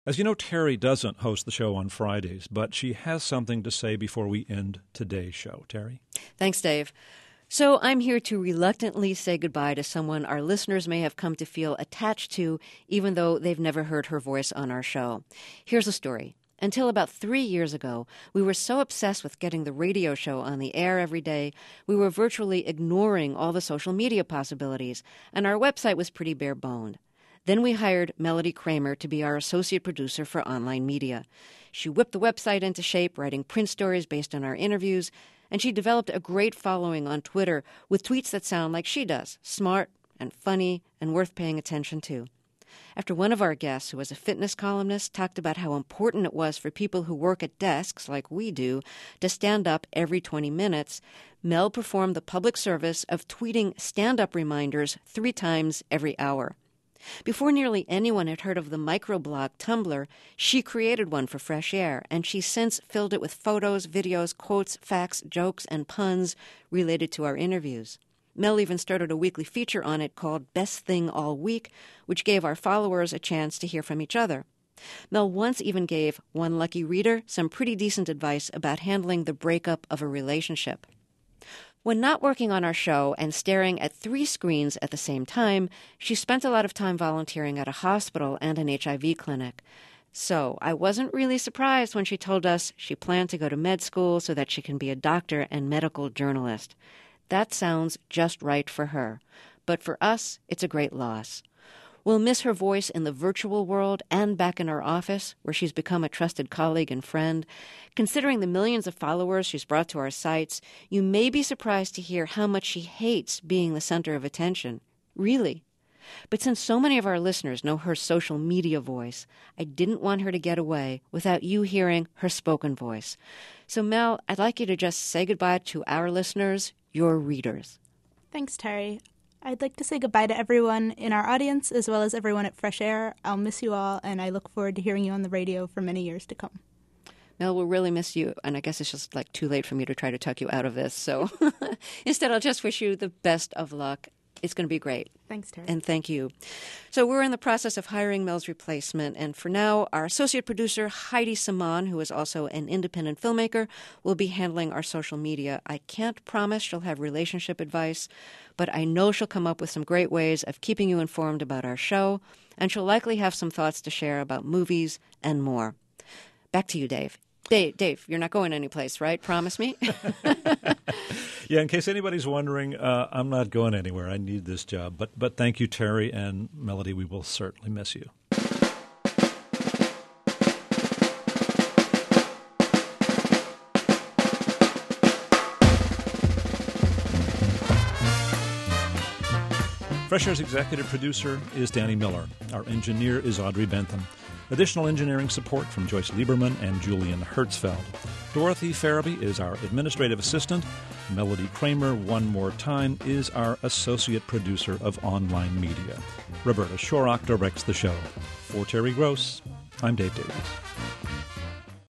As you know, Terry doesn't host the show on Fridays, but she has something to say before we end today's show. Terry? Thanks, Dave. So I'm here to reluctantly say goodbye to someone our listeners may have come to feel attached to, even though they've never heard her voice on our show. Here's the story. Until about 3 years ago, we were so obsessed with getting the radio show on the air every day, we were virtually ignoring all the social media possibilities, and our website was pretty bare-boned. Then we hired Melody Kramer to be our associate producer for online media. She whipped the website into shape, writing print stories based on our interviews, and she developed a great following on Twitter with tweets that sound like she does, smart and funny and worth paying attention to. After one of our guests, who was a fitness columnist, talked about how important it was for people who work at desks, like we do, to stand up every 20 minutes, Mel performed the public service of tweeting stand-up reminders 3 times every hour. Before nearly anyone had heard of the microblog Tumblr, she created one for Fresh Air, and she's since filled it with photos, videos, quotes, facts, jokes, and puns related to our interviews. Mel even started a weekly feature on it called Best Thing All Week, which gave our followers a chance to hear from each other. Mel once even gave one lucky reader some pretty decent advice about handling the breakup of a relationship. When not working on our show and staring at 3 screens at the same time, she spent a lot of time volunteering at a hospital and an HIV clinic. So I wasn't really surprised when she told us she planned to go to med school so that she can be a doctor and medical journalist. That sounds just right for her. But for us, it's a great loss. We'll miss her voice in the virtual world and back in our office, where she's become a trusted colleague and friend. Considering the millions of followers she's brought to our sites, you may be surprised to hear how much she hates being the center of attention. Really. But since so many of our listeners know her social media voice, I didn't want her to get away without you hearing her spoken voice. So, Mel, I'd like you to just say goodbye to our listeners, your readers. Thanks, Terry. I'd like to say goodbye to everyone in our audience, as well as everyone at Fresh Air. I'll miss you all, and I look forward to hearing you on the radio for many years to come. Mel, we'll really miss you, and I guess it's just like too late for me to try to tuck you out of this. So instead, I'll just wish you the best of luck. It's going to be great. Thanks, Terry. And thank you. So we're in the process of hiring Mel's replacement. And for now, our associate producer, Heidi Saman, who is also an independent filmmaker, will be handling our social media. I can't promise she'll have relationship advice, but I know she'll come up with some great ways of keeping you informed about our show. And she'll likely have some thoughts to share about movies and more. Back to you, Dave. Dave, you're not going anyplace, right? Promise me? Yeah, in case anybody's wondering, I'm not going anywhere. I need this job. But thank you, Terry and Melody. We will certainly miss you. Fresh Air's executive producer is Danny Miller. Our engineer is Audrey Bentham. Additional engineering support from Joyce Lieberman and Julian Hertzfeld. Dorothy Farabee is our administrative assistant. Melody Kramer, one more time, is our associate producer of online media. Roberta Shorrock directs the show. For Terry Gross, I'm Dave Davies.